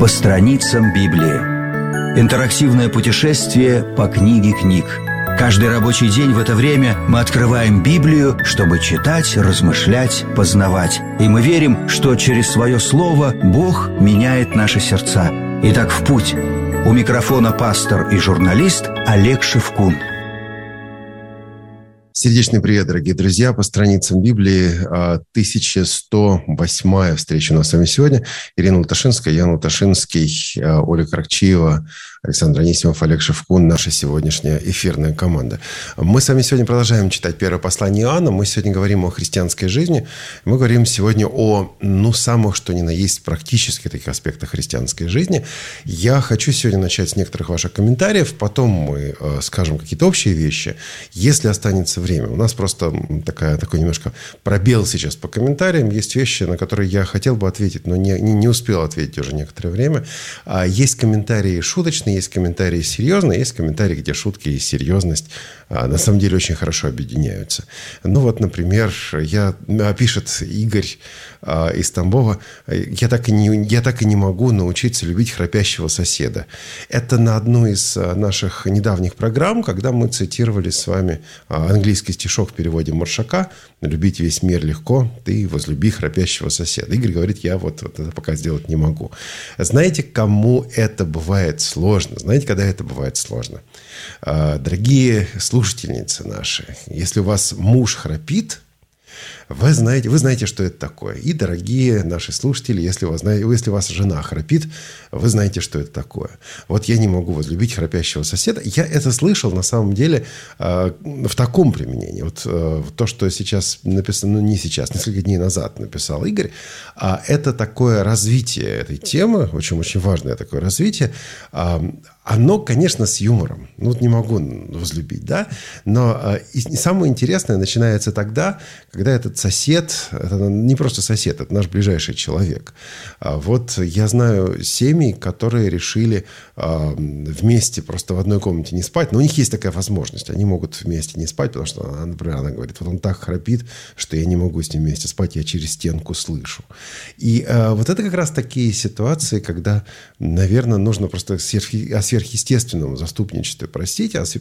По страницам Библии. Интерактивное путешествие по книге книг. Каждый рабочий день в это время мы открываем Библию, чтобы читать, размышлять, познавать. И мы верим, что через свое слово Бог меняет наши сердца. Итак, в путь. У микрофона пастор и журналист Олег Шевкун. Сердечный привет, дорогие друзья. По страницам Библии 1108-я встреча у нас с вами сегодня. Ирина Луташинская, Ян Луташинский, Оля Каракчиева, Александр Анисимов, Олег Шевкун, наша сегодняшняя эфирная команда. Мы с вами сегодня продолжаем читать первое послание Иоанна. Мы сегодня говорим о христианской жизни. Мы говорим сегодня о, самых, что ни на есть, практических таких аспектах христианской жизни. Я хочу сегодня начать с некоторых ваших комментариев. Потом мы скажем какие-то общие вещи. Если останется время. У нас просто такой немножко пробел сейчас по комментариям. Есть вещи, на которые я хотел бы ответить, но не успел ответить уже некоторое время. Есть комментарии шуточные, есть комментарии серьезные, есть комментарии, где шутки и серьезность на самом деле очень хорошо объединяются. Например, пишет Игорь из Тамбова: я так и не могу научиться любить храпящего соседа. Это на одной из наших недавних программ, когда мы цитировали с вами английский стишок в переводе Маршака: «Любить весь мир легко, ты возлюби храпящего соседа». Игорь говорит: я вот это пока сделать не могу. Знаете, кому это бывает сложно? Знаете, когда это бывает сложно? Дорогие слушательницы наши, если у вас муж храпит, вы знаете, что это такое. И, дорогие наши слушатели, если у вас жена храпит, вы знаете, что это такое. Вот я не могу возлюбить храпящего соседа. Я это слышал, на самом деле, в таком применении. То, что сейчас написано, несколько дней назад написал Игорь, это такое развитие этой темы, очень-очень важное такое развитие. Оно, конечно, с юмором. Не могу возлюбить, да? Но и самое интересное начинается тогда, когда этот сосед, это не просто сосед, это наш ближайший человек. Я знаю семьи, которые решили вместе просто в одной комнате не спать. Но у них есть такая возможность. Они могут вместе не спать, потому что, например, она говорит: он так храпит, что я не могу с ним вместе спать, я через стенку слышу. И это как раз такие ситуации, когда, наверное, нужно просто о сверхъестественном заступничестве простить, о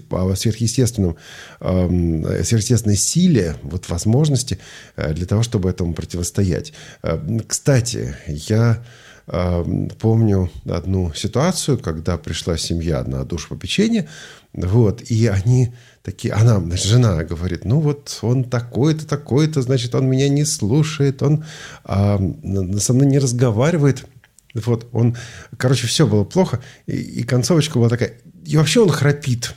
сверхъестественной силе, возможности для того, чтобы этому противостоять. Кстати, я помню одну ситуацию, когда пришла семья на душепопечение, и они такие, жена говорит: он такой-то, такой-то, значит, он меня не слушает, он со мной не разговаривает. Все было плохо, и концовочка была такая: и вообще он храпит.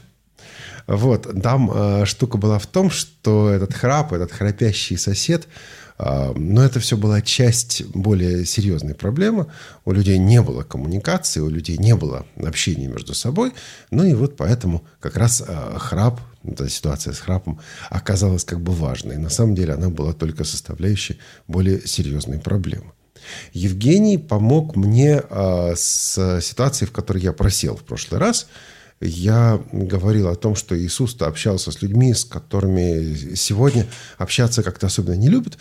Там штука была в том, что этот храпящий сосед, это все была часть более серьезной проблемы. У людей не было коммуникации, у людей не было общения между собой. Поэтому как раз храп, эта ситуация с храпом оказалась важной. На самом деле она была только составляющей более серьезной проблемы. Евгений помог мне с ситуацией, в которой я просел в прошлый раз. Я говорил о том, что Иисус-то общался с людьми, с которыми сегодня общаться как-то особенно не любят.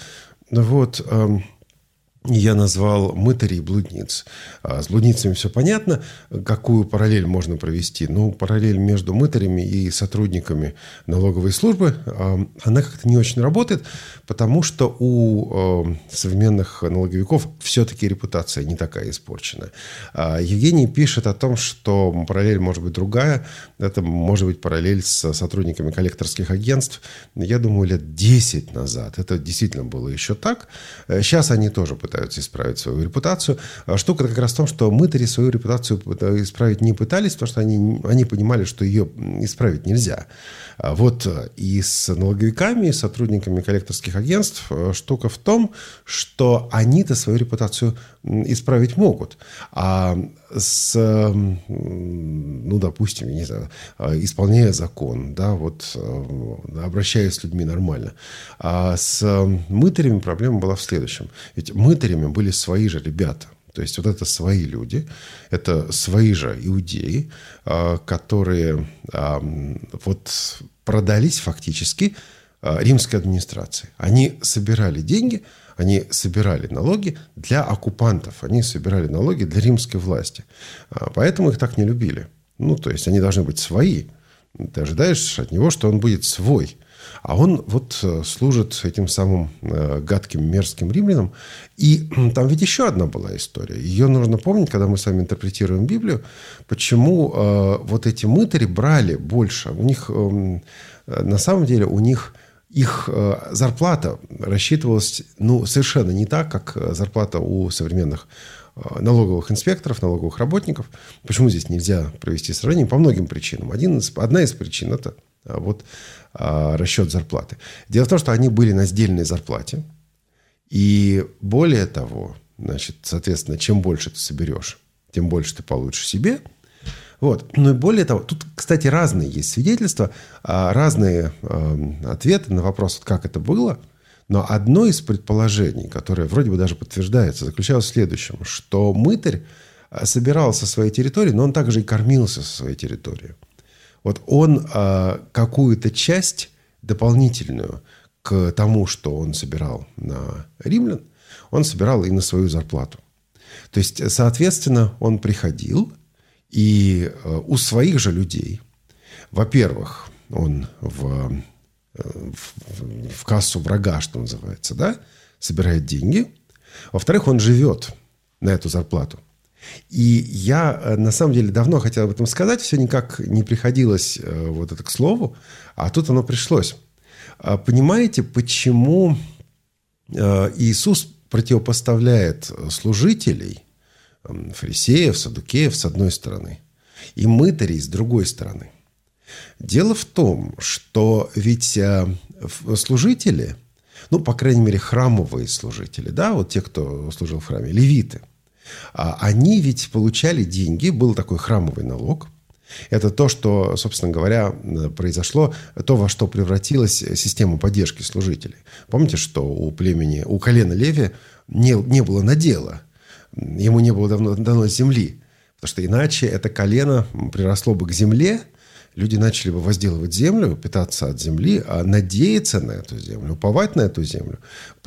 Я назвал мытарей и блудниц. С блудницами все понятно. Какую параллель можно провести? Параллель между мытарями и сотрудниками налоговой службы, она как-то не очень работает, потому что у современных налоговиков все-таки репутация не такая испорченная. Евгений пишет о том, что параллель может быть другая. Это может быть параллель с сотрудниками коллекторских агентств. Я думаю, лет 10 назад это действительно было еще так. Сейчас они тоже пытаются исправить свою репутацию. Штука как раз в том, что мытари свою репутацию исправить не пытались, потому что они понимали, что ее исправить нельзя. И с налоговиками, и с сотрудниками коллекторских агентств штука в том, что они-то свою репутацию исправить могут. А допустим, я не знаю, исполняя закон, обращаясь с людьми нормально. А с мытарями проблема была в следующем. Ведь мытарями были свои же ребята. То есть это свои люди, это свои же иудеи, которые продались фактически римской администрации. Они собирали деньги, Они собирали налоги для оккупантов, они собирали налоги для римской власти. Поэтому их так не любили. То есть они должны быть свои. Ты ожидаешь от него, что он будет свой. А он вот служит этим самым гадким, мерзким римлянам. И там ведь еще одна была история. Ее нужно помнить, когда мы с вами интерпретируем Библию. Почему вот эти мытари брали больше. У них, на самом деле, их зарплата рассчитывалась совершенно не так, как зарплата у современных налоговых инспекторов, налоговых работников. Почему здесь нельзя провести сравнение? По многим причинам. Одна из причин – это расчет зарплаты. Дело в том, что они были на сдельной зарплате. И более того, соответственно, чем больше ты соберешь, тем больше ты получишь себе. Вот. И более того, тут, кстати, разные есть свидетельства, разные ответы на вопрос, как это было. Но одно из предположений, которое вроде бы даже подтверждается, заключалось в следующем, что мытарь собирал со своей территории, но он также и кормился со своей территории. Вот он какую-то часть дополнительную к тому, что он собирал на римлян, он собирал и на свою зарплату. То есть, соответственно, он приходил, и у своих же людей, во-первых, он в кассу врага, что называется, да, собирает деньги. Во-вторых, он живет на эту зарплату. И я, на самом деле, давно хотел об этом сказать, все никак не приходилось вот это к слову, а тут оно пришлось. Понимаете, почему Иисус противопоставляет служителей, фарисеев, саддукеев с одной стороны, и мытарей с другой стороны? Дело в том, что ведь служители, по крайней мере, храмовые служители, да, вот те, кто служил в храме, левиты, они ведь получали деньги, был такой храмовый налог. Это то, что, собственно говоря, произошло, то, во что превратилась система поддержки служителей. Помните, что у колена Левия не было надела, ему не было дано земли, потому что иначе это колено приросло бы к земле, люди начали бы возделывать землю, питаться от земли, надеяться на эту землю, уповать на эту землю,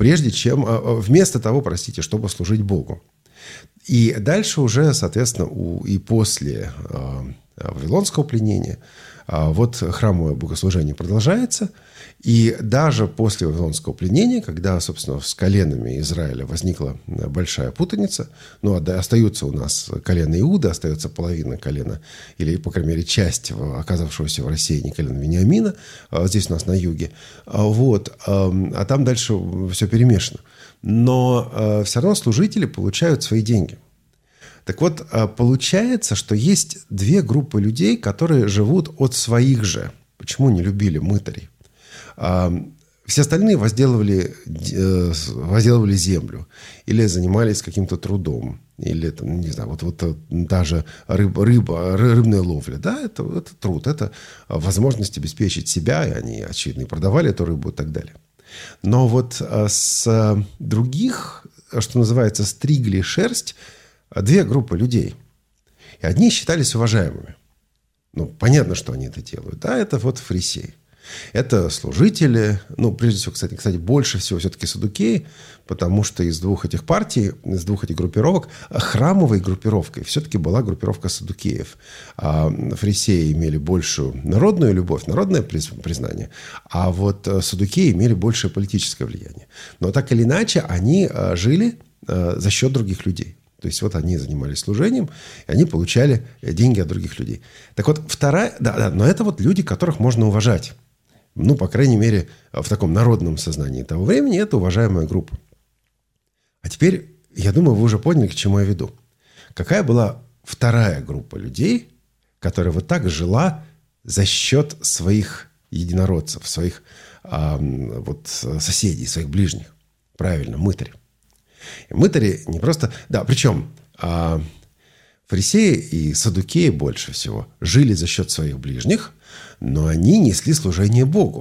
вместо того, чтобы служить Богу. И дальше уже, соответственно, и после Вавилонского пленения вот храмовое богослужение продолжается. И даже после Вавилонского пленения, когда, собственно, с коленами Израиля возникла большая путаница, остаются у нас колено Иуды, остается половина колена, или, по крайней мере, часть оказавшегося в рассеянии колена Вениамина, здесь у нас на юге, а там дальше все перемешано. Но все равно служители получают свои деньги. Так вот, получается, что есть две группы людей, которые живут от своих же. Почему не любили мытарей? Все остальные возделывали землю или занимались каким-то трудом. Или, не знаю, даже рыбная ловля. Да, это труд, это возможность обеспечить себя, и они, очевидно, и продавали эту рыбу и так далее. Но вот с других, что называется, стригли шерсть, две группы людей. И одни считались уважаемыми. Понятно, что они это делают. Да, это фарисеи. Это служители. Прежде всего, кстати, больше всего все-таки саддукеи, потому что из двух этих партий, из двух этих группировок, храмовой группировкой все-таки была группировка саддукеев. Фарисеи имели большую народную любовь, народное признание, а вот саддукеи имели большее политическое влияние. Но так или иначе, они жили за счет других людей. То есть они занимались служением, и они получали деньги от других людей. Так вот, но это люди, которых можно уважать. По крайней мере, в таком народном сознании того времени это уважаемая группа. А теперь, я думаю, вы уже поняли, к чему я веду. Какая была вторая группа людей, которая вот так жила за счет своих единородцев, своих соседей, своих ближних? Правильно, мытари. И мытари не просто... Да, причем фарисеи и саддукеи больше всего жили за счет своих ближних, но они несли служение Богу.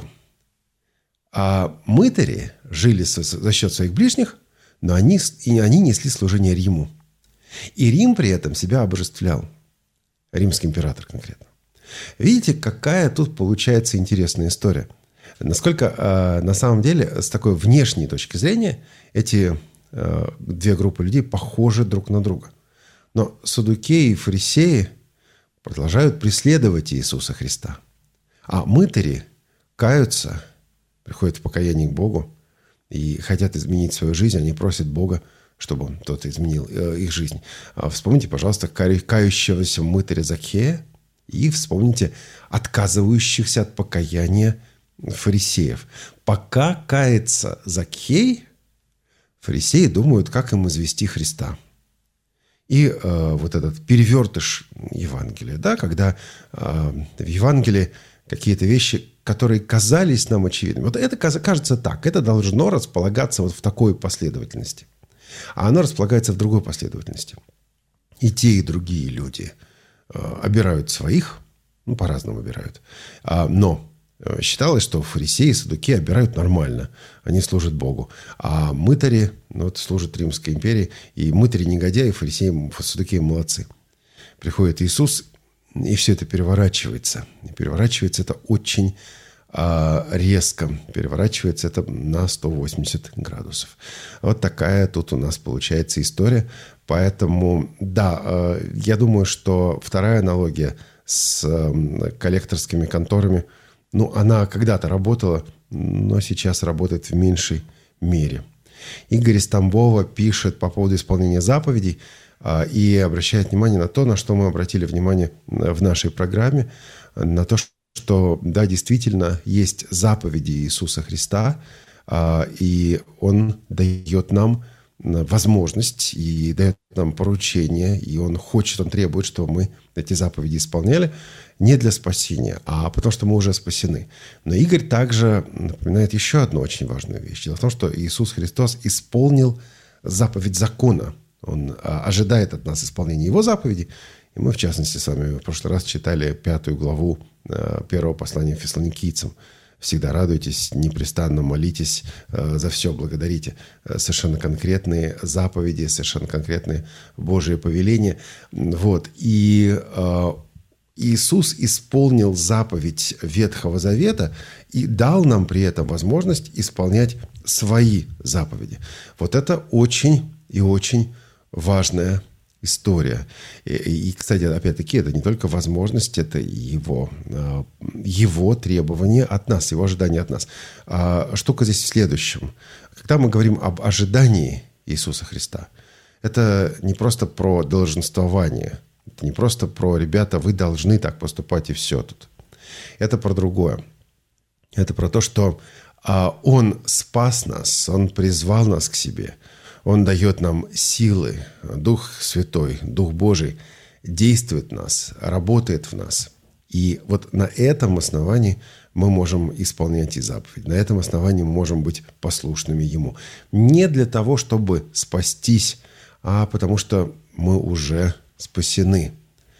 А мытари жили за счет своих ближних, но они несли служение Риму. И Рим при этом себя обожествлял. Римский император конкретно. Видите, какая тут получается интересная история. Насколько на самом деле с такой внешней точки зрения эти две группы людей похожи друг на друга. Но саддукеи и фарисеи продолжают преследовать Иисуса Христа. А мытари каются, приходят в покаяние к Богу и хотят изменить свою жизнь. Они просят Бога, чтобы тот изменил их жизнь. Вспомните, пожалуйста, кающегося мытаря Закхея и вспомните отказывающихся от покаяния фарисеев. Пока кается Закхей, фарисеи думают, как им извести Христа. И вот этот перевертыш Евангелия, да, когда в Евангелии какие-то вещи, которые казались нам очевидными. Вот это кажется так. Это должно располагаться вот в такой последовательности. А оно располагается в другой последовательности. И те, и другие люди обирают своих, по-разному обирают. Но считалось, что фарисеи и саддукеи обирают нормально. Они служат Богу. А мытари служат Римской империи. И мытари негодяи, фарисеи, саддукеи молодцы. Приходит Иисус, и все это переворачивается. И переворачивается это очень резко. Переворачивается это на 180 градусов. Вот такая тут у нас получается история. Поэтому, да, я думаю, что вторая аналогия с коллекторскими конторами, она когда-то работала, но сейчас работает в меньшей мере. Игорь из Тамбова пишет по поводу исполнения заповедей и обращает внимание на то, на что мы обратили внимание в нашей программе, на то, что, да, действительно, есть заповеди Иисуса Христа, и Он дает нам возможность и дает нам поручение, и Он хочет, Он требует, чтобы мы эти заповеди исполняли не для спасения, а потому что мы уже спасены. Но Игорь также напоминает еще одну очень важную вещь. Дело в том, что Иисус Христос исполнил заповедь закона. Он ожидает от нас исполнения Его заповедей. И мы, в частности, с вами в прошлый раз читали 5 главу первого послания Фессалоникийцам. Всегда радуйтесь, непрестанно молитесь, за все благодарите. Совершенно конкретные заповеди, совершенно конкретные Божьи повеления. Вот. И Иисус исполнил заповедь Ветхого Завета и дал нам при этом возможность исполнять свои заповеди. Вот это очень и очень важная история. И, кстати, опять-таки, это не только возможность, это его требования от нас, его ожидания от нас. Штука здесь в следующем. Когда мы говорим об ожидании Иисуса Христа, это не просто про долженствование, это не просто про «ребята, вы должны так поступать и все тут». Это про другое. Это про то, что Он спас нас, Он призвал нас к себе, Он дает нам силы, Дух Святой, Дух Божий действует в нас, работает в нас. И вот на этом основании мы можем исполнять и заповедь. На этом основании мы можем быть послушными Ему. Не для того, чтобы спастись, а потому что мы уже спасены.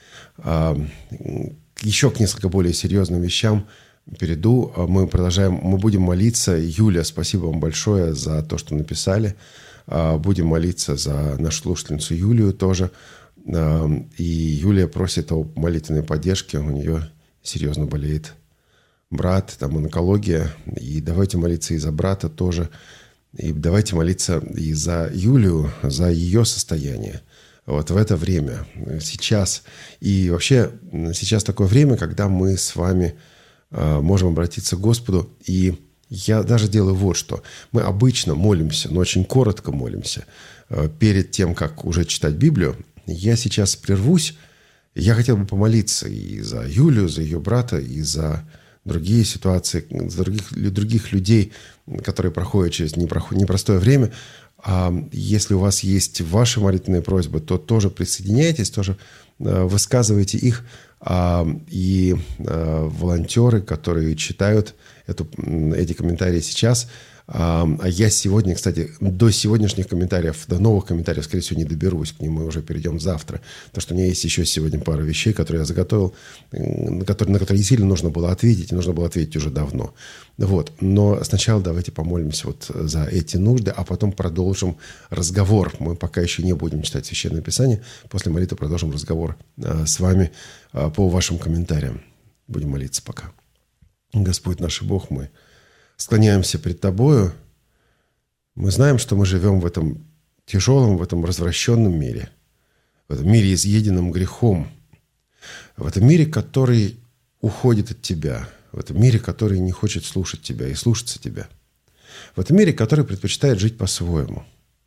Еще к несколько более серьезным вещам перейду. Мы будем молиться. Юля, спасибо вам большое за то, что написали. Будем молиться за нашу слушательницу Юлию тоже. И Юлия просит о молитвенной поддержке. У нее серьезно болеет брат, там онкология. И давайте молиться и за брата тоже. И давайте молиться и за Юлию, за ее состояние. Вот в это время, сейчас. И вообще сейчас такое время, когда мы с вами можем обратиться к Господу. И я даже делаю вот что. Мы обычно молимся, но очень коротко молимся. Перед тем, как уже читать Библию, я сейчас прервусь. Я хотел бы помолиться и за Юлию, за ее брата, и за другие ситуации, за других людей, которые проходят через непростое время. Если у вас есть ваши молитвенные просьбы, то тоже присоединяйтесь, тоже высказывайте их. И волонтеры, которые читают эти комментарии сейчас. А я сегодня, кстати, до сегодняшних комментариев, до новых комментариев, скорее всего, не доберусь. К ним мы уже перейдем завтра. Потому что у меня есть еще сегодня пара вещей, которые я заготовил, на которые сильно нужно было ответить. И нужно было ответить уже давно. Вот. Но сначала давайте помолимся вот за эти нужды, а потом продолжим разговор. Мы пока еще не будем читать Священное Писание. После молитвы продолжим разговор с вами по вашим комментариям. Будем молиться пока. Господь наш Бог, мы склоняемся пред Тобою, мы знаем, что мы живем в этом тяжелом, в этом развращенном мире, в этом мире, изъеденном грехом, в этом мире, который уходит от Тебя, в этом мире, который не хочет слушать Тебя и слушаться Тебя, в этом мире, который предпочитает жить по-своему.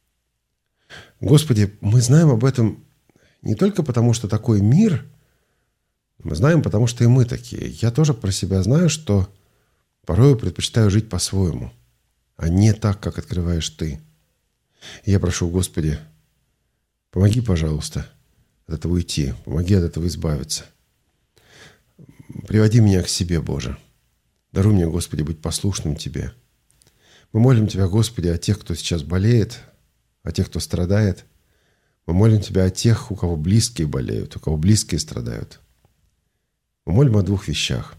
Господи, мы знаем об этом не только потому, что такой мир, мы знаем, потому что и мы такие. Я тоже про себя знаю, что порой предпочитаю жить по-своему, а не так, как открываешь Ты. И я прошу, Господи, помоги, пожалуйста, от этого уйти, помоги от этого избавиться. Приводи меня к себе, Боже. Даруй мне, Господи, быть послушным Тебе. Мы молим Тебя, Господи, о тех, кто сейчас болеет, о тех, кто страдает. Мы молим Тебя о тех, у кого близкие болеют, у кого близкие страдают. Мы молим о двух вещах.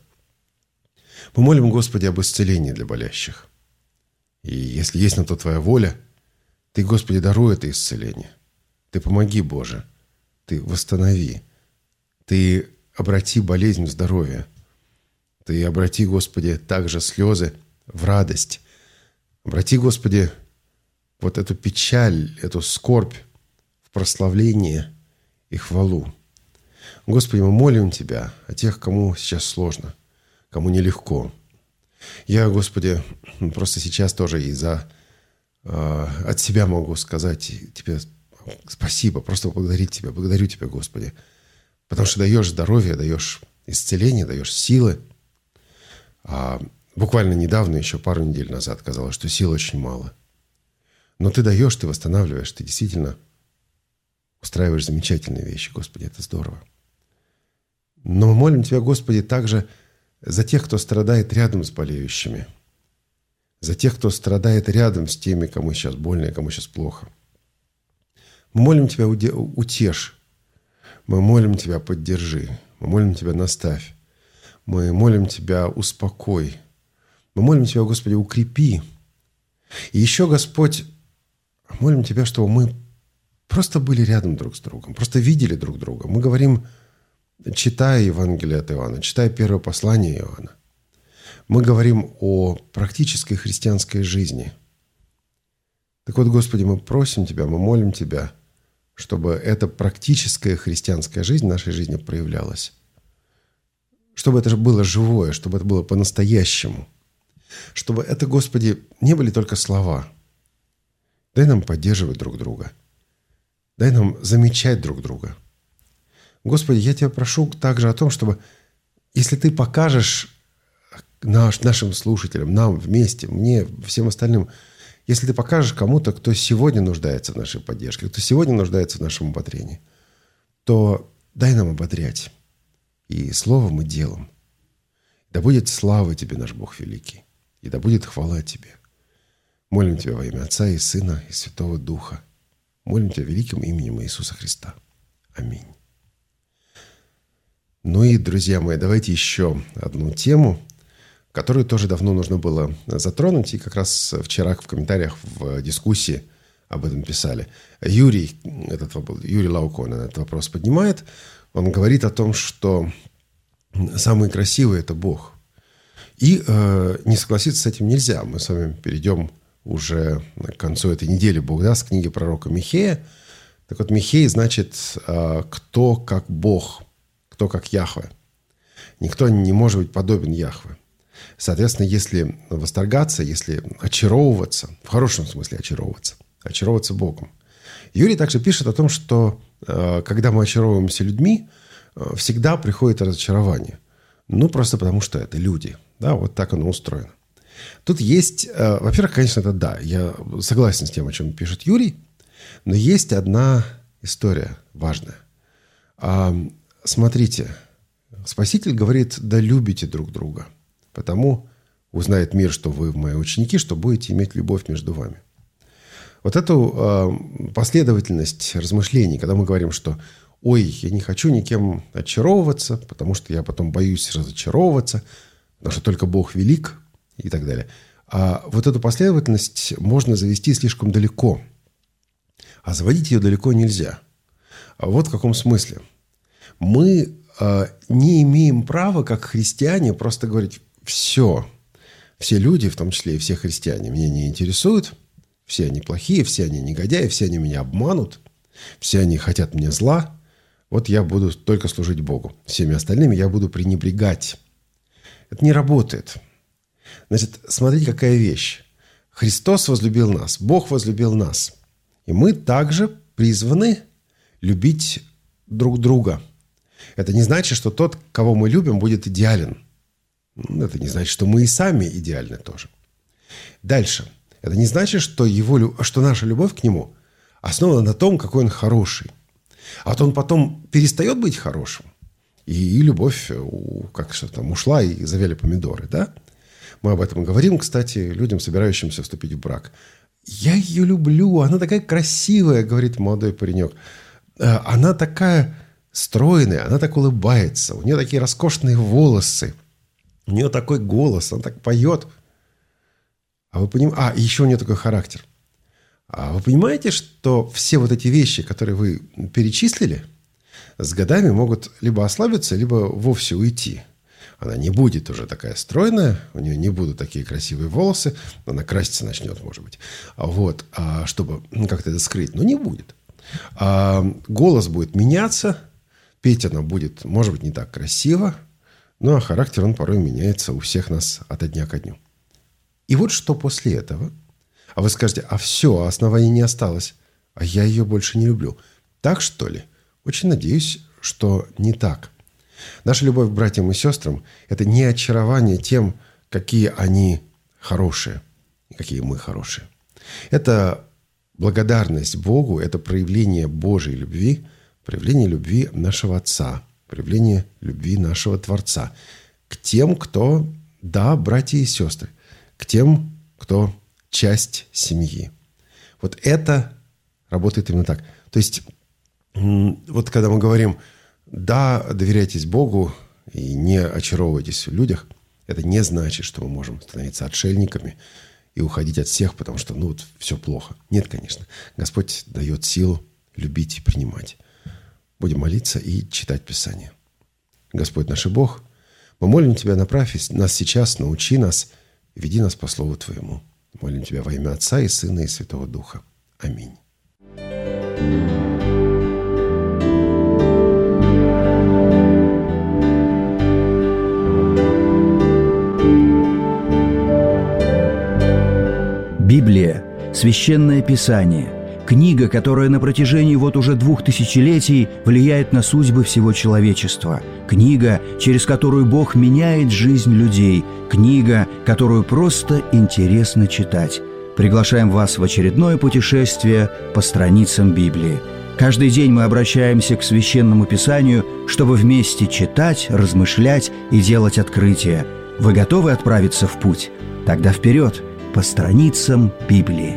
Мы молим, Господи, об исцелении для болящих. И если есть на то Твоя воля, Ты, Господи, даруй это исцеление. Ты помоги, Боже. Ты восстанови. Ты обрати болезнь в здоровье. Ты обрати, Господи, также слезы в радость. Обрати, Господи, вот эту печаль, эту скорбь в прославление и хвалу. Господи, мы молим Тебя о тех, кому сейчас сложно, кому нелегко. Я, Господи, просто сейчас тоже от себя могу сказать Тебе спасибо, просто поблагодарить Тебя. Благодарю Тебя, Господи, потому что даешь здоровье, даешь исцеление, даешь силы. Буквально недавно, еще пару недель назад, казалось, что сил очень мало. Но Ты даешь, Ты восстанавливаешь, Ты действительно устраиваешь замечательные вещи. Господи, это здорово. Но мы молим Тебя, Господи, также за тех, кто страдает рядом с болеющими. За тех, кто страдает рядом с теми, кому сейчас больно и кому сейчас плохо. Мы молим Тебя, утешь. Мы молим Тебя, поддержи. Мы молим Тебя, наставь. Мы молим Тебя, успокой. Мы молим Тебя, Господи, укрепи. И еще, Господь, молим Тебя, чтобы мы просто были рядом друг с другом, просто видели друг друга. Мы говорим, читая Евангелие от Иоанна, читая первое послание Иоанна, мы говорим о практической христианской жизни. Так вот, Господи, мы просим Тебя, мы молим Тебя, чтобы эта практическая христианская жизнь в нашей жизни проявлялась. Чтобы это было живое, чтобы это было по-настоящему. Чтобы это, Господи, не были только слова. Дай нам поддерживать друг друга. Дай нам замечать друг друга. Господи, я Тебя прошу также о том, чтобы, если Ты покажешь нашим слушателям, нам вместе, мне, всем остальным, если Ты покажешь кому-то, кто сегодня нуждается в нашей поддержке, кто сегодня нуждается в нашем ободрении, то дай нам ободрять и словом, и делом. Да будет слава Тебе, наш Бог великий, и да будет хвала Тебе. Молим Тебя во имя Отца и Сына и Святого Духа. Молим Тебя великим именем Иисуса Христа. Аминь. Ну и, друзья мои, давайте еще одну тему, которую тоже давно нужно было затронуть. И как раз вчера в комментариях в дискуссии об этом писали. Юрий Лауконен этот вопрос поднимает. Он говорит о том, что самый красивый – это Бог. И не согласиться с этим нельзя. Мы с вами перейдем уже к концу этой недели, Бог даст, книги пророка Михея. Так вот, Михей значит «кто как Бог», «кто как Яхве». Никто не может быть подобен Яхве. Соответственно, если восторгаться, если очаровываться, в хорошем смысле очаровываться Богом. Юрий также пишет о том, что когда мы очаровываемся людьми, всегда приходит разочарование. Ну, просто потому что это люди. Да, вот так оно устроено. Тут есть, во-первых, конечно, это да, я согласен с тем, о чем пишет Юрий, но есть одна история важная. Смотрите, Спаситель говорит, да любите друг друга, потому узнает мир, что вы мои ученики, что будете иметь любовь между вами. Вот эту последовательность размышлений, когда мы говорим, что ой, я не хочу никем очаровываться, потому что я потом боюсь разочаровываться, потому что только Бог велик и так далее. А вот эту последовательность можно завести слишком далеко, а заводить ее далеко нельзя. Вот в каком смысле. Мы не имеем права, как христиане, просто говорить, все Все люди, в том числе и все христиане, меня не интересуют. Все они плохие, все они негодяи, все они меня обманут, все они хотят мне зла. Вот я буду только служить Богу. Всеми остальными я буду пренебрегать. Это не работает. Значит, смотрите, какая вещь. Христос возлюбил нас, Бог возлюбил нас. И мы также призваны любить друг друга. Это не значит, что тот, кого мы любим, будет идеален. Это не значит, что мы и сами идеальны тоже. Дальше. Это не значит, что наша любовь к нему основана на том, какой он хороший. А вот он потом перестает быть хорошим. И любовь ушла, и завяли помидоры. Да? Мы об этом говорим, кстати, людям, собирающимся вступить в брак. «Я ее люблю, она такая красивая», — говорит молодой паренек. «Она такая стройная, она так улыбается, у нее такие роскошные волосы, у нее такой голос, она так поет». И еще у нее такой характер. А вы понимаете, что все вот эти вещи, которые вы перечислили, с годами могут либо ослабиться, либо вовсе уйти. Она не будет уже такая стройная, у нее не будут такие красивые волосы, она краситься начнет, может быть, чтобы как-то это скрыть, но не будет. Голос будет меняться, петь она будет, может быть, не так красиво, но характер, он порой меняется у всех нас ото дня ко дню. И вот что после этого? А вы скажете, все, оснований не осталось, а я ее больше не люблю. Так, что ли? Очень надеюсь, что не так. Наша любовь к братьям и сестрам – это не очарование тем, какие они хорошие, и какие мы хорошие. Это благодарность Богу, это проявление Божьей любви, проявление любви нашего Отца, проявление любви нашего Творца к тем, кто, братья и сестры, к тем, кто часть семьи. Вот это работает именно так. То есть, вот когда мы говорим, доверяйтесь Богу и не очаровывайтесь в людях, это не значит, что мы можем становиться отшельниками и уходить от всех, потому что, все плохо. Нет, конечно. Господь дает силу любить и принимать. Будем молиться и читать Писание. Господь наш Бог, мы молим Тебя, направь нас сейчас, научи нас, веди нас по Слову Твоему. Молим Тебя во имя Отца и Сына и Святого Духа. Аминь. Библия – Священное Писание, книга, которая на протяжении уже 2000 летий влияет на судьбы всего человечества, книга, через которую Бог меняет жизнь людей, книга, которую просто интересно читать. Приглашаем вас в очередное путешествие по страницам Библии. Каждый день мы обращаемся к Священному Писанию, чтобы вместе читать, размышлять и делать открытия. Вы готовы отправиться в путь? Тогда вперед! По страницам Библии.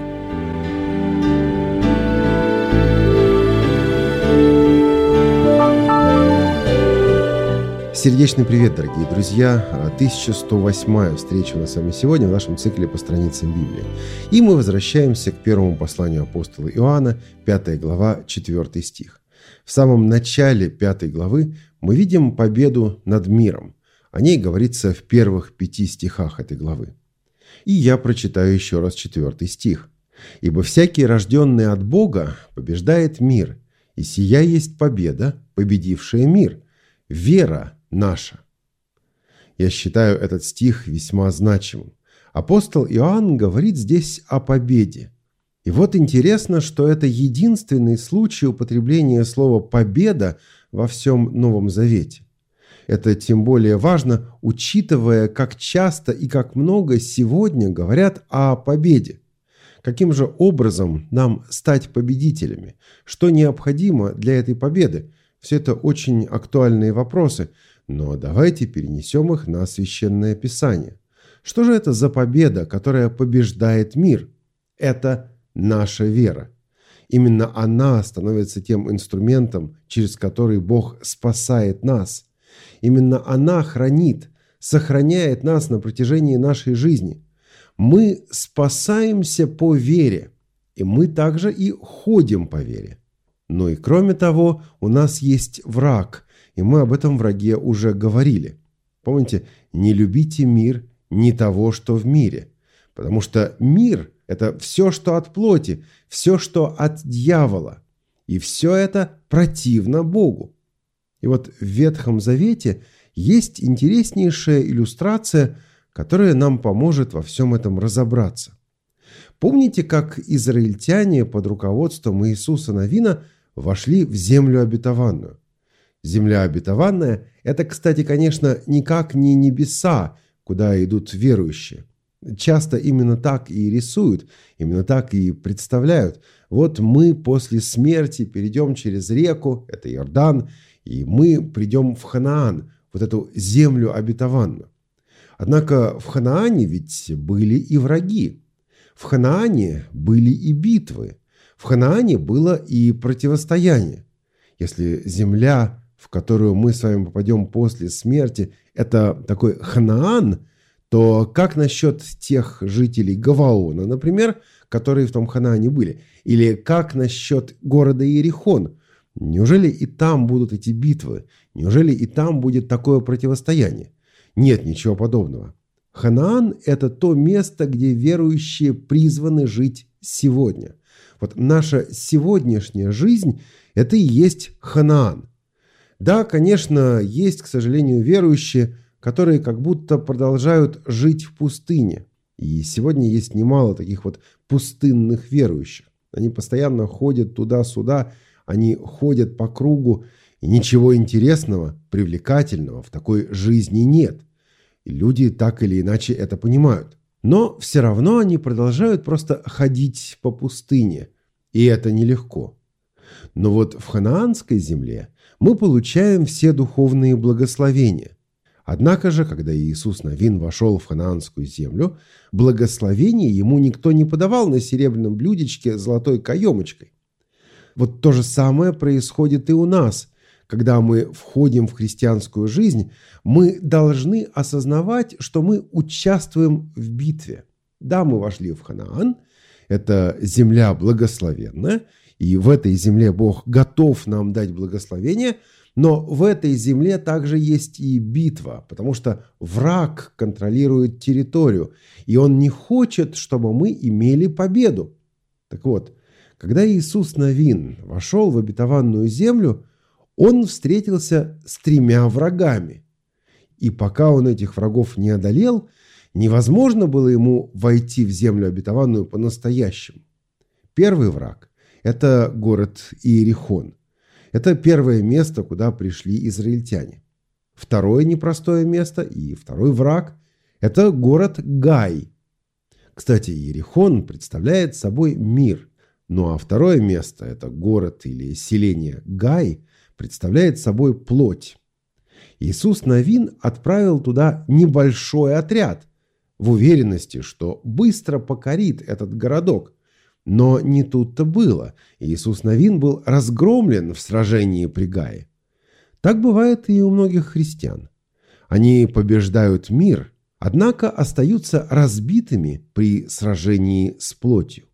Сердечный привет, дорогие друзья! 1108-я встреча у нас с вами сегодня в нашем цикле по страницам Библии. И мы возвращаемся к первому посланию апостола Иоанна, 5 глава, 4 стих. В самом начале 5 главы мы видим победу над миром. О ней говорится в первых 5 стихах этой главы. И я прочитаю еще раз 4 стих. «Ибо всякий, рожденный от Бога, побеждает мир, и сия есть победа, победившая мир, вера наша». Я считаю этот стих весьма значимым. Апостол Иоанн говорит здесь о победе. И вот интересно, что это единственный случай употребления слова «победа» во всем Новом Завете. Это тем более важно, учитывая, как часто и как много сегодня говорят о победе. Каким же образом нам стать победителями? Что необходимо для этой победы? Все это очень актуальные вопросы, но давайте перенесем их на Священное Писание. Что же это за победа, которая побеждает мир? Это наша вера. Именно она становится тем инструментом, через который Бог спасает нас. Именно она хранит, сохраняет нас на протяжении нашей жизни. Мы спасаемся по вере, и мы также и ходим по вере. Но и кроме того, у нас есть враг, и мы об этом враге уже говорили. Помните, не любите мир, не того, что в мире. Потому что мир – это все, что от плоти, все, что от дьявола. И все это противно Богу. И вот в Ветхом Завете есть интереснейшая иллюстрация, которая нам поможет во всем этом разобраться. Помните, как израильтяне под руководством Иисуса Навина вошли в землю обетованную? Земля обетованная – это, кстати, конечно, никак не небеса, куда идут верующие. Часто именно так и рисуют, именно так и представляют. Вот мы после смерти перейдем через реку, это Иордан, и мы придем в Ханаан, вот эту землю обетованную. Однако в Ханаане ведь были и враги. В Ханаане были и битвы. В Ханаане было и противостояние. Если земля, в которую мы с вами попадем после смерти, это такой Ханаан, то как насчет тех жителей Гаваона, например, которые в том Ханаане были? Или как насчет города Иерихон? Неужели и там будут эти битвы? Неужели и там будет такое противостояние? Нет, ничего подобного. Ханаан – это то место, где верующие призваны жить сегодня. Вот наша сегодняшняя жизнь – это и есть Ханаан. Да, конечно, есть, к сожалению, верующие, которые как будто продолжают жить в пустыне. И сегодня есть немало таких вот пустынных верующих. Они постоянно ходят туда-сюда, они ходят по кругу, и ничего интересного, привлекательного в такой жизни нет. И люди так или иначе это понимают. Но все равно они продолжают просто ходить по пустыне. И это нелегко. Но вот в ханаанской земле мы получаем все духовные благословения. Однако же, когда Иисус Навин вошел в ханаанскую землю, благословение ему никто не подавал на серебряном блюдечке с золотой каемочкой. Вот то же самое происходит и у нас. Когда мы входим в христианскую жизнь, мы должны осознавать, что мы участвуем в битве. Да, мы вошли в Ханаан, это земля благословенная, и в этой земле Бог готов нам дать благословение, но в этой земле также есть и битва, потому что враг контролирует территорию, и он не хочет, чтобы мы имели победу. Так вот, когда Иисус Навин вошел в обетованную землю, он встретился с 3 врагами. И пока он этих врагов не одолел, невозможно было ему войти в землю обетованную по-настоящему. Первый враг – это город Иерихон. Это первое место, куда пришли израильтяне. Второе непростое место и второй враг – это город Гай. Кстати, Иерихон представляет собой мир. Ну а второе место – это город или селение Гай – представляет собой плоть. Иисус Навин отправил туда небольшой отряд в уверенности, что быстро покорит этот городок. Но не тут-то было. Иисус Навин был разгромлен в сражении при Гае. Так бывает и у многих христиан. Они побеждают мир, однако остаются разбитыми при сражении с плотью.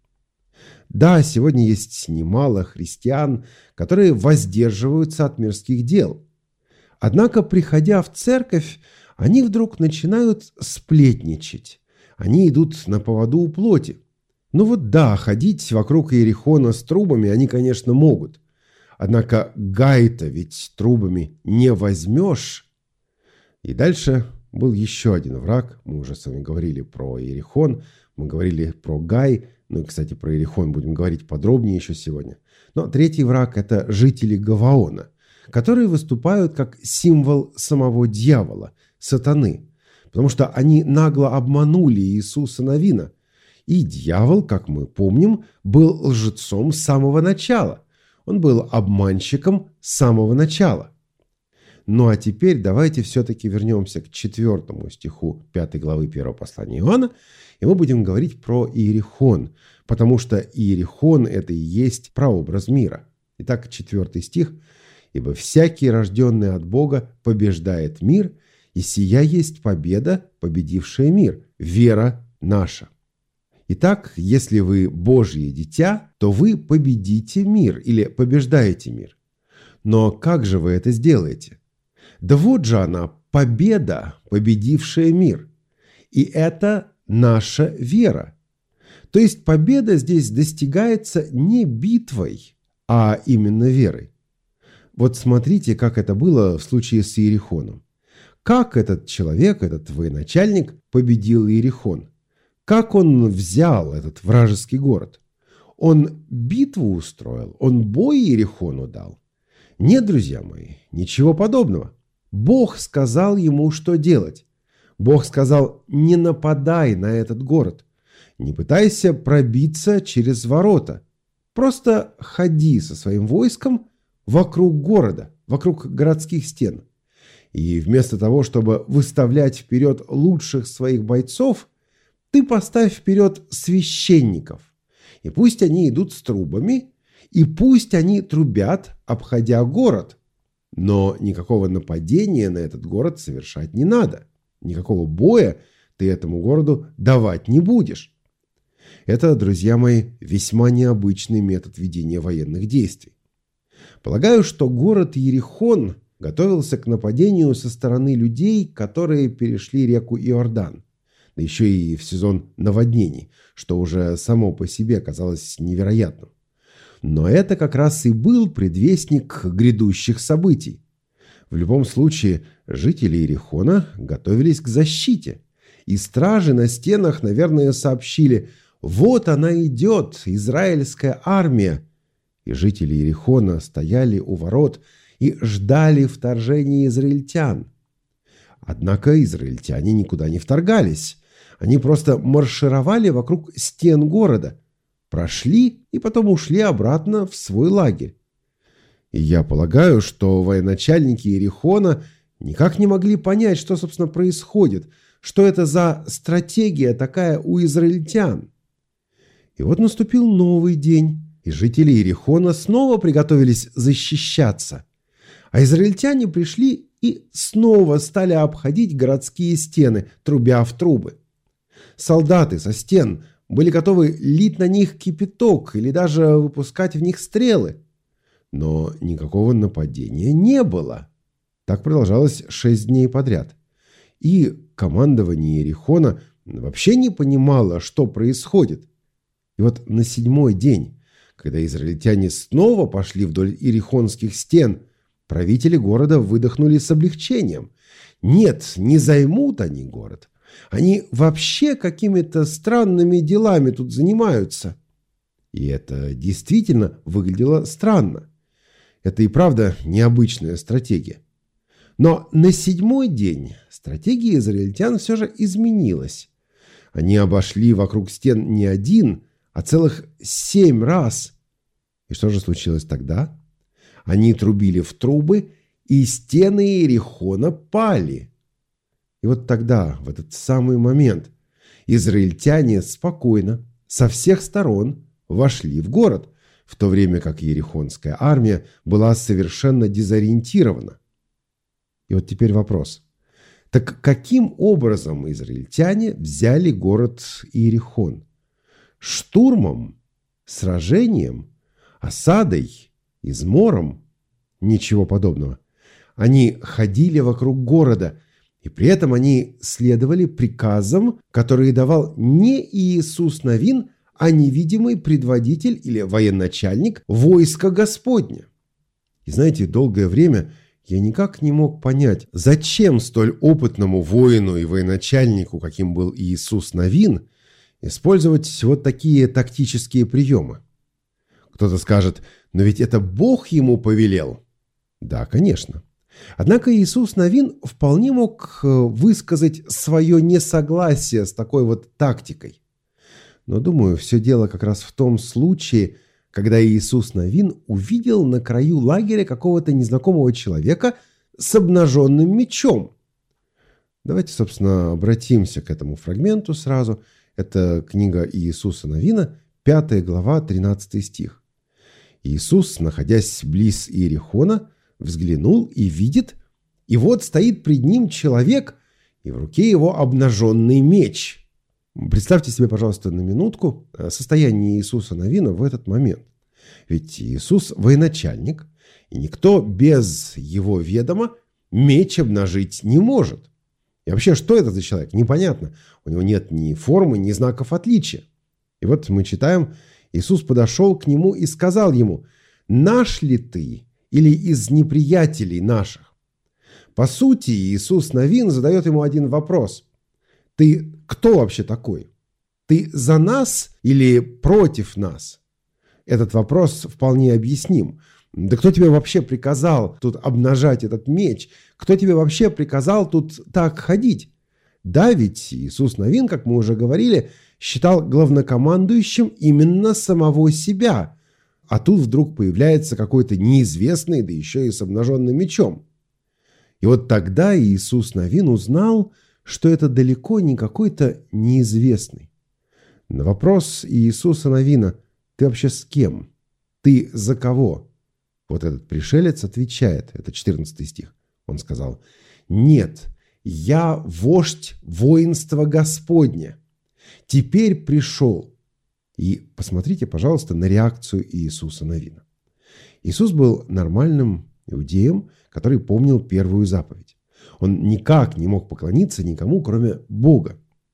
Да, сегодня есть немало христиан, которые воздерживаются от мирских дел. Однако, приходя в церковь, они вдруг начинают сплетничать. Они идут на поводу у плоти. Ну вот да, ходить вокруг Иерихона с трубами они, конечно, могут. Однако Гай-то ведь трубами не возьмешь. И дальше был еще один враг. Мы уже с вами говорили про Иерихон, мы говорили про Гай. Ну и, кстати, про Иерихон будем говорить подробнее еще сегодня. Но третий враг – это жители Гаваона, которые выступают как символ самого дьявола, сатаны. Потому что они нагло обманули Иисуса Навина. И дьявол, как мы помним, был лжецом с самого начала. Он был обманщиком с самого начала. Ну а теперь давайте все-таки вернемся к 4 стиху 5 главы 1 послания Иоанна, и мы будем говорить про Иерихон, потому что Иерихон – это и есть прообраз мира. Итак, 4 стих. «Ибо всякий, рожденный от Бога, побеждает мир, и сия есть победа, победившая мир, вера наша». Итак, если вы Божье дитя, то вы победите мир или побеждаете мир. Но как же вы это сделаете? Да вот же она, победа, победившая мир. И это наша вера. То есть победа здесь достигается не битвой, а именно верой. Вот смотрите, как это было в случае с Иерихоном. Как этот человек, этот военачальник победил Иерихон? Как он взял этот вражеский город? Он битву устроил, он бой Иерихону дал. Нет, друзья мои, ничего подобного. Бог сказал ему, что делать. Бог сказал: не нападай на этот город, не пытайся пробиться через ворота. Просто ходи со своим войском вокруг города, вокруг городских стен. И вместо того, чтобы выставлять вперед лучших своих бойцов, ты поставь вперед священников. И пусть они идут с трубами, и пусть они трубят, обходя город. Но никакого нападения на этот город совершать не надо. Никакого боя ты этому городу давать не будешь. Это, друзья мои, весьма необычный метод ведения военных действий. Полагаю, что город Иерихон готовился к нападению со стороны людей, которые перешли реку Иордан, да еще и в сезон наводнений, что уже само по себе казалось невероятным. Но это как раз и был предвестник грядущих событий. В любом случае, жители Иерихона готовились к защите, и стражи на стенах, наверное, сообщили: «Вот она идет, израильская армия». И жители Иерихона стояли у ворот и ждали вторжения израильтян. Однако израильтяне никуда не вторгались. Они просто маршировали вокруг стен города, прошли и потом ушли обратно в свой лагерь. И я полагаю, что военачальники Иерихона никак не могли понять, что, собственно, происходит, что это за стратегия такая у израильтян. И вот наступил новый день, и жители Иерихона снова приготовились защищаться. А израильтяне пришли и снова стали обходить городские стены, трубя в трубы. Солдаты со стен были готовы лить на них кипяток или даже выпускать в них стрелы. Но никакого нападения не было. Так продолжалось 6 дней подряд. И командование Иерихона вообще не понимало, что происходит. И вот на 7-й день, когда израильтяне снова пошли вдоль иерихонских стен, правители города выдохнули с облегчением. Нет, не займут они город. Они вообще какими-то странными делами тут занимаются. И это действительно выглядело странно. Это и правда необычная стратегия. Но на 7-й день стратегия израильтян все же изменилась. Они обошли вокруг стен не 1, а целых 7 раз. И что же случилось тогда? Они трубили в трубы, и стены Иерихона пали. И вот тогда, в этот самый момент, израильтяне спокойно, со всех сторон вошли в город, в то время как иерихонская армия была совершенно дезориентирована. И вот теперь вопрос. Так каким образом израильтяне взяли город Иерихон? Штурмом? Сражением? Осадой? Измором? Ничего подобного. Они ходили вокруг города, и при этом они следовали приказам, которые давал не Иисус Навин, а невидимый предводитель или военачальник войска Господня. И знаете, долгое время я никак не мог понять, зачем столь опытному воину и военачальнику, каким был Иисус Навин, использовать вот такие тактические приемы. Кто-то скажет: но ведь это Бог ему повелел. Да, конечно. Однако Иисус Навин вполне мог высказать свое несогласие с такой вот тактикой. Но, думаю, все дело как раз в том случае, когда Иисус Навин увидел на краю лагеря какого-то незнакомого человека с обнаженным мечом. Давайте, собственно, обратимся к этому фрагменту сразу. Это книга Иисуса Навина, 5 глава, 13 стих. Иисус, находясь близ Иерихона, взглянул и видит, и вот стоит пред ним человек, и в руке его обнаженный меч. Представьте себе, пожалуйста, на минутку состояние Иисуса Навина в этот момент. Ведь Иисус военачальник, и никто без его ведома меч обнажить не может. И вообще, что это за человек? Непонятно. У него нет ни формы, ни знаков отличия. И вот мы читаем, Иисус подошел к нему и сказал ему: «Наш ли ты или из неприятелей наших?» По сути, Иисус Навин задает ему один вопрос. Ты кто вообще такой? Ты за нас или против нас? Этот вопрос вполне объясним. Да кто тебе вообще приказал тут обнажать этот меч? Кто тебе вообще приказал тут так ходить? Да, ведь Иисус Навин, как мы уже говорили, считал главнокомандующим именно самого себя. А тут вдруг появляется какой-то неизвестный, да еще и с обнаженным мечом. И вот тогда Иисус Навин узнал, что это далеко не какой-то неизвестный. На вопрос Иисуса Навина: «Ты вообще с кем? Ты за кого?» Вот этот пришелец отвечает, это 14 стих. Он сказал: «Нет, я вождь воинства Господня. Теперь пришел». И посмотрите, пожалуйста, на реакцию Иисуса Навина. Иисус был нормальным иудеем, который помнил первую заповедь. Он никак не мог поклониться никому, кроме Бога.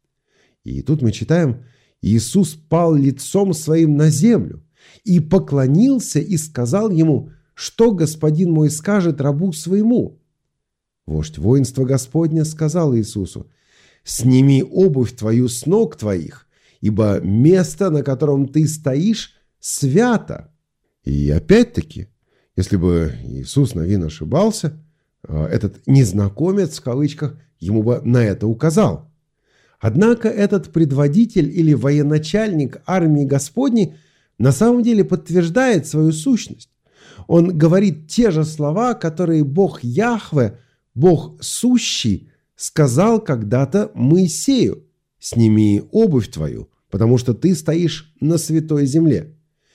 И тут мы читаем: Иисус пал лицом своим на землю и поклонился и сказал ему: «Что господин мой скажет рабу своему?» Вождь воинства Господня сказал Иисусу: «Сними обувь твою с ног твоих, ибо место, на котором ты стоишь, свято». И опять-таки, если бы Иисус Навин ошибался, этот «незнакомец» в кавычках ему бы на это указал. Однако этот предводитель или военачальник армии Господней на самом деле подтверждает свою сущность. Он говорит те же слова, которые Бог Яхве, Бог сущий, сказал когда-то Моисею: «Сними обувь твою, потому что ты стоишь на святой земле».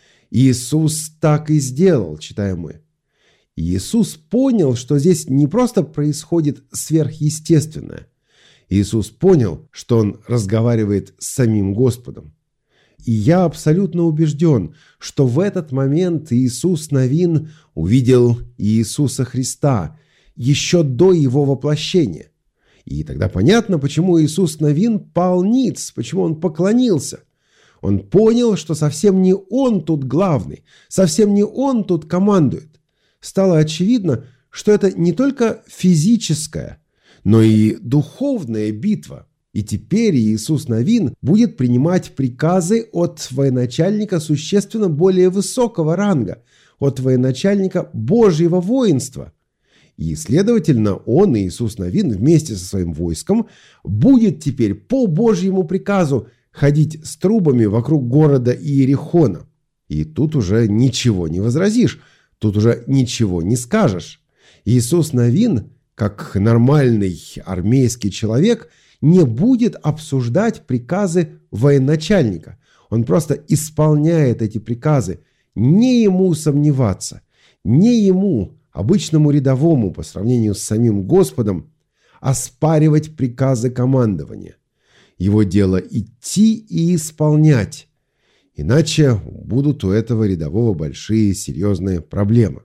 Иисус так и сделал, читаем мы. Иисус понял, что здесь не просто происходит сверхъестественное. Иисус понял, что Он разговаривает с самим Господом. И я абсолютно убежден, что в этот момент Иисус Навин увидел Иисуса Христа еще до Его воплощения. И тогда понятно, почему Иисус Навин пал ниц, почему Он поклонился. Он понял, что совсем не Он тут главный, совсем не Он тут командует. Стало очевидно, что это не только физическая, но и духовная битва. И теперь Иисус Навин будет принимать приказы от военачальника существенно более высокого ранга, от военачальника Божьего воинства. И, следовательно, он, Иисус Навин, вместе со своим войском будет теперь по Божьему приказу ходить с трубами вокруг города Иерихона. И тут уже ничего не возразишь, тут уже ничего не скажешь. Иисус Навин, как нормальный армейский человек, не будет обсуждать приказы военачальника. Он просто исполняет эти приказы. Не ему сомневаться, не ему, обычному рядовому по сравнению с самим Господом, оспаривать приказы командования. Его дело идти и исполнять. Иначе будут у этого рядового большие серьезные проблемы.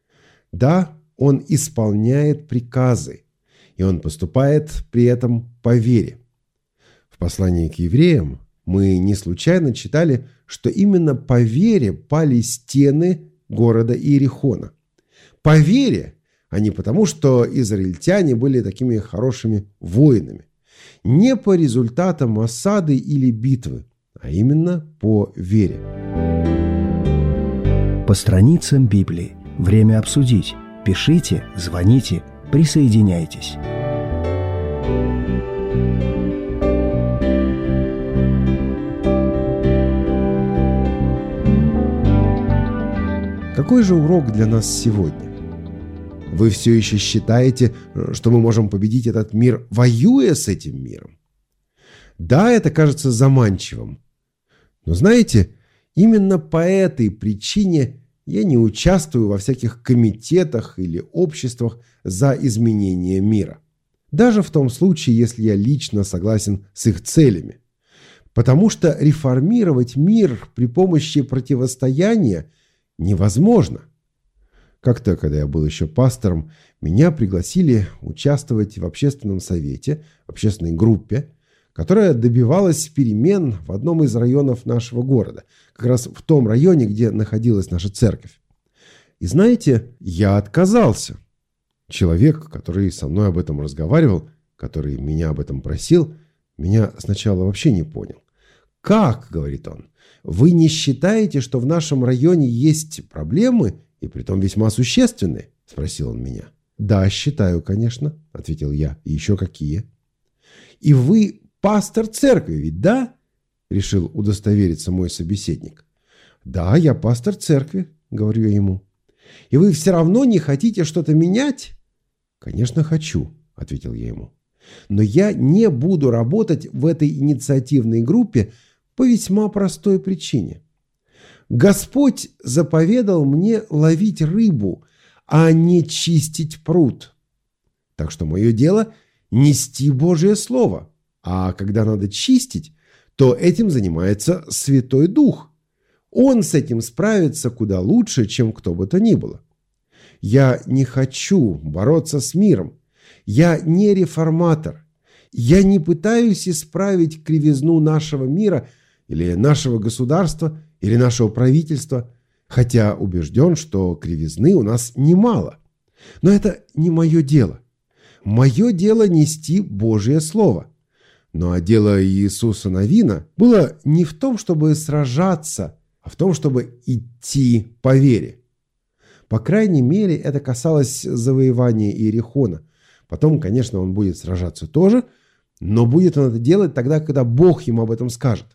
Да, он исполняет приказы, и он поступает при этом по вере. В послании к евреям мы не случайно читали, что именно по вере пали стены города Иерихона. По вере, а не потому, что израильтяне были такими хорошими воинами. Не по результатам осады или битвы, а именно по вере. По страницам Библии. Время обсудить. Пишите, звоните, присоединяйтесь. Какой же урок для нас сегодня? Вы все еще считаете, что мы можем победить этот мир, воюя с этим миром? Да, это кажется заманчивым. Но знаете, именно по этой причине я не участвую во всяких комитетах или обществах за изменение мира. Даже в том случае, если я лично согласен с их целями. Потому что реформировать мир при помощи противостояния невозможно. Как-то, когда я был еще пастором, меня пригласили участвовать в общественном совете, в общественной группе, которая добивалась перемен в одном из районов нашего города, как раз в том районе, где находилась наша церковь. И знаете, я отказался. Человек, который со мной об этом разговаривал, который меня об этом просил, меня сначала вообще не понял. «Как?» – говорит он. «Вы не считаете, что в нашем районе есть проблемы, и притом весьма существенные?» – спросил он меня. «Да, считаю, конечно», – ответил я. «И еще какие?» «И вы пастор церкви, ведь да?» – решил удостовериться мой собеседник. «Да, я пастор церкви», – говорю я ему. «И вы все равно не хотите что-то менять?» «Конечно, хочу», – ответил я ему. «Но я не буду работать в этой инициативной группе по весьма простой причине. Господь заповедал мне ловить рыбу, а не чистить пруд. Так что мое дело – нести Божие Слово. А когда надо чистить, то этим занимается Святой Дух. Он с этим справится куда лучше, чем кто бы то ни было. Я не хочу бороться с миром. Я не реформатор. Я не пытаюсь исправить кривизну нашего мира или нашего государства, или нашего правительства, хотя убежден, что кривизны у нас немало. Но это не мое дело. Мое дело нести Божье Слово. Ну а дело Иисуса Навина было не в том, чтобы сражаться, а в том, чтобы идти по вере. По крайней мере, это касалось завоевания Иерихона. Потом, конечно, он будет сражаться тоже, но будет он это делать тогда, когда Бог ему об этом скажет.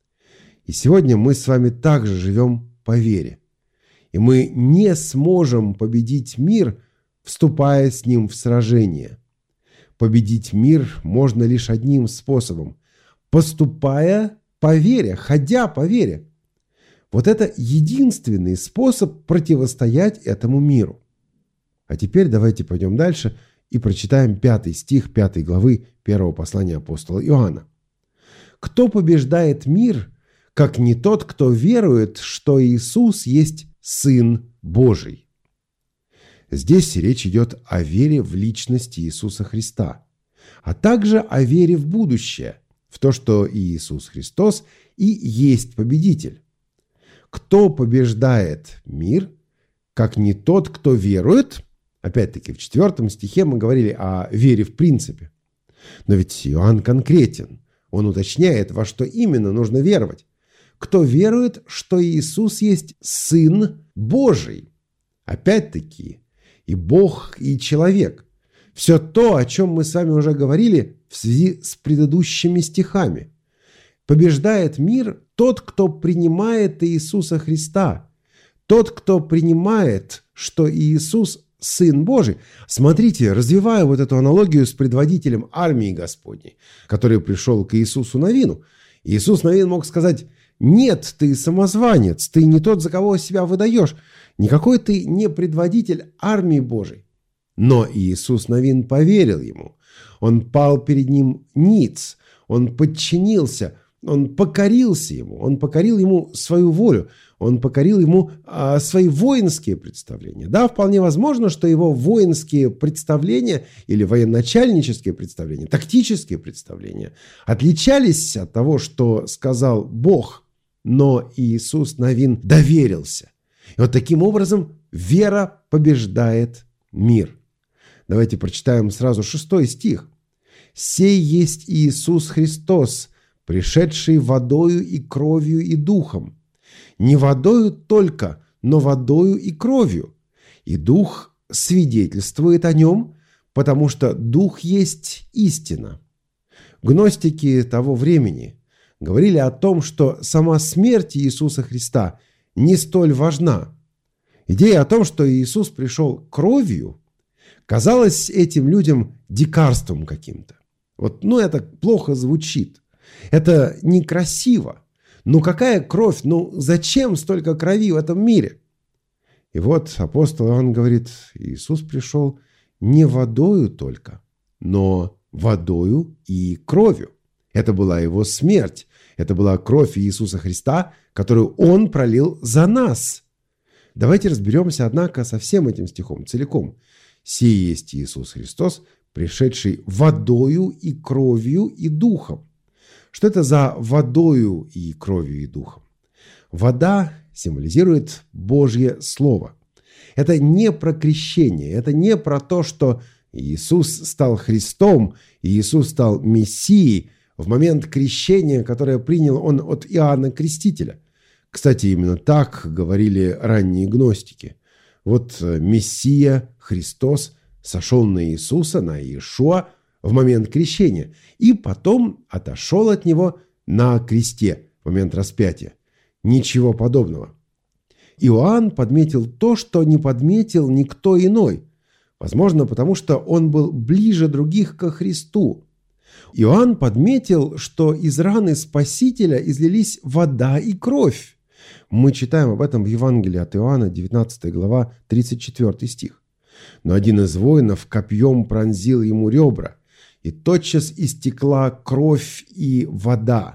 И сегодня мы с вами также живем по вере. И мы не сможем победить мир, вступая с ним в сражение. Победить мир можно лишь одним способом – поступая по вере, ходя по вере. Вот это единственный способ противостоять этому миру. А теперь давайте пойдем дальше и прочитаем 5 стих 5 главы 1 послания апостола Иоанна. «Кто побеждает мир, как не тот, кто верует, что Иисус есть Сын Божий?» Здесь речь идет о вере в личность Иисуса Христа, а также о вере в будущее, в то, что Иисус Христос и есть победитель. Кто побеждает мир, как не тот, кто верует? Опять-таки в 4 стихе мы говорили о вере в принципе. Но ведь Иоанн конкретен. Он уточняет, во что именно нужно веровать. Кто верует, что Иисус есть Сын Божий. Опять-таки, и Бог, и человек. Все то, о чем мы с вами уже говорили в связи с предыдущими стихами. Побеждает мир тот, кто принимает Иисуса Христа. Тот, кто принимает, что Иисус – Сын Божий. Смотрите, развивая вот эту аналогию с предводителем армии Господней, который пришел к Иисусу Навину. Иисус Навин мог сказать: «Нет, ты самозванец, ты не тот, за кого себя выдаешь. Никакой ты не предводитель армии Божией». Но Иисус Навин поверил ему. Он пал перед ним ниц, он подчинился, он покорился ему, он покорил ему свою волю, он покорил ему свои воинские представления. Да, вполне возможно, что его воинские представления или военачальнические представления, тактические представления отличались от того, что сказал Бог, но Иисус Навин доверился. И вот таким образом вера побеждает мир. Давайте прочитаем сразу 6 стих. «Сей есть Иисус Христос, пришедший водою и кровью и духом. Не водою только, но водою и кровью. И дух свидетельствует о нем, потому что дух есть истина». Гностики того времени говорили о том, что сама смерть Иисуса Христа не столь важна. Идея о том, что Иисус пришел кровью, казалась этим людям дикарством каким-то. Это плохо звучит. Это некрасиво. Какая кровь? Зачем столько крови в этом мире? И вот апостол Иоанн говорит: Иисус пришел не водою только, но водою и кровью. Это была его смерть. Это была кровь Иисуса Христа, которую Он пролил за нас. Давайте разберемся, однако, со всем этим стихом целиком. «Сей есть Иисус Христос, пришедший водою и кровью и духом». Что это за водою и кровью и духом? Вода символизирует Божье Слово. Это не про крещение, это не про то, что Иисус стал Христом, Иисус стал Мессией в момент крещения, которое принял он от Иоанна Крестителя. Кстати, именно так говорили ранние гностики. Вот Мессия, Христос, сошел на Иисуса, на Иешуа в момент крещения и потом отошел от него на кресте в момент распятия. Ничего подобного. Иоанн подметил то, что не подметил никто иной. Возможно, потому что он был ближе других ко Христу. Иоанн подметил, что из раны Спасителя излились вода и кровь. Мы читаем об этом в Евангелии от Иоанна, 19 глава, 34 стих. «Но один из воинов копьем пронзил ему ребра, и тотчас истекла кровь и вода.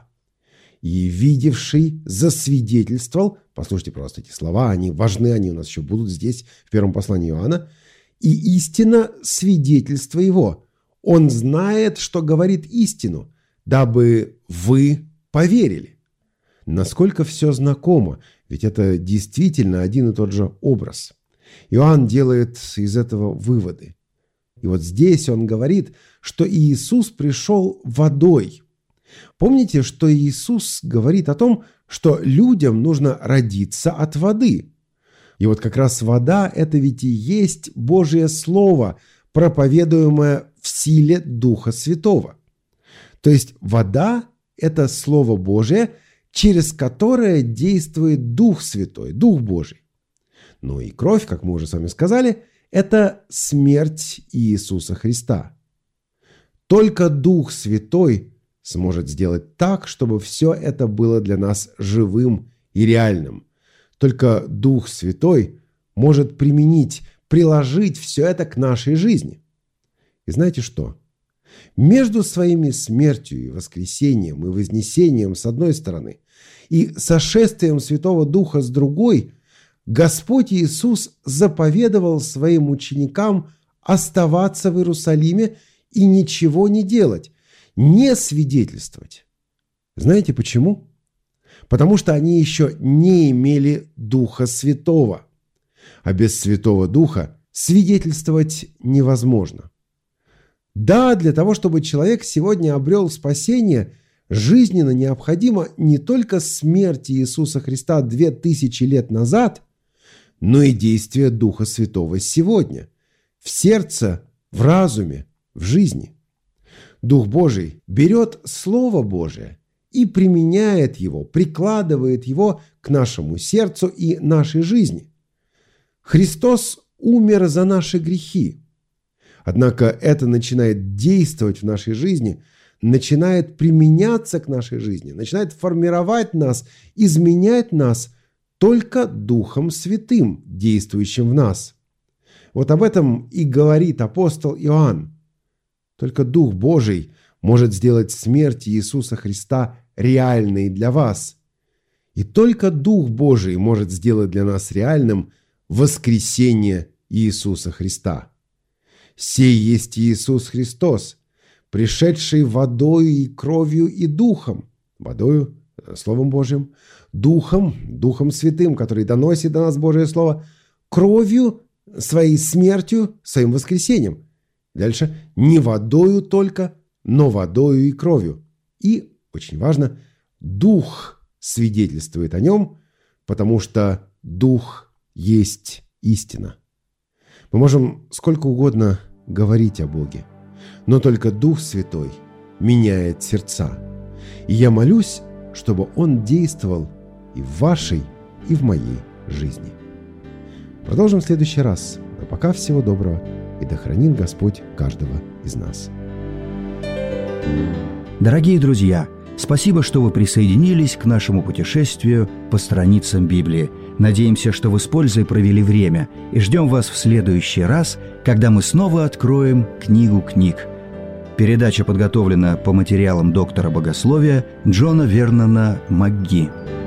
И видевший засвидетельствовал», послушайте просто эти слова, они важны, они у нас еще будут здесь, в первом послании Иоанна, «и истина свидетельство его. Он знает, что говорит истину, дабы вы поверили». Насколько все знакомо, ведь это действительно один и тот же образ. Иоанн делает из этого выводы. И вот здесь он говорит, что Иисус пришел водой. Помните, что Иисус говорит о том, что людям нужно родиться от воды. И вот как раз вода – это ведь и есть Божье Слово, проповедуемое в силе Духа Святого. То есть вода – это Слово Божие, через которое действует Дух Святой, Дух Божий. Ну и кровь, как мы уже с вами сказали, это смерть Иисуса Христа. Только Дух Святой сможет сделать так, чтобы все это было для нас живым и реальным. Только Дух Святой может приложить все это к нашей жизни. И знаете что? Между своими смертью и воскресением и вознесением с одной стороны и сошествием Святого Духа с другой, Господь Иисус заповедовал своим ученикам оставаться в Иерусалиме и ничего не делать, не свидетельствовать. Знаете почему? Потому что они еще не имели Духа Святого. А без Святого Духа свидетельствовать невозможно. Да, для того, чтобы человек сегодня обрел спасение, жизненно необходима не только смерть Иисуса Христа 2000 лет назад, но и действие Духа Святого сегодня, в сердце, в разуме, в жизни. Дух Божий берет Слово Божие и применяет его, прикладывает его к нашему сердцу и нашей жизни. Христос умер за наши грехи. Однако это начинает действовать в нашей жизни, начинает применяться к нашей жизни, начинает формировать нас, изменять нас только Духом Святым, действующим в нас. Вот об этом и говорит апостол Иоанн. Только Дух Божий может сделать смерть Иисуса Христа реальной для вас. И только Дух Божий может сделать для нас реальным воскресение Иисуса Христа. «Сей есть Иисус Христос, пришедший водою и кровью и духом». Водою, Словом Божьим, Духом Святым, который доносит до нас Божие Слово, кровью, своей смертью, своим воскресением. Дальше не водою только, но водою и кровью. И, очень важно, Дух свидетельствует о нем, потому что Дух есть истина. Мы можем сколько угодно говорить о Боге, но только Дух Святой меняет сердца. И я молюсь, чтобы Он действовал и в вашей, и в моей жизни. Продолжим в следующий раз. А пока всего доброго, и да хранит Господь каждого из нас. Дорогие друзья, спасибо, что вы присоединились к нашему путешествию по страницам Библии. Надеемся, что вы с пользой провели время, и ждем вас в следующий раз, когда мы снова откроем книгу книг. Передача подготовлена по материалам доктора богословия Джона Вернона МакГи.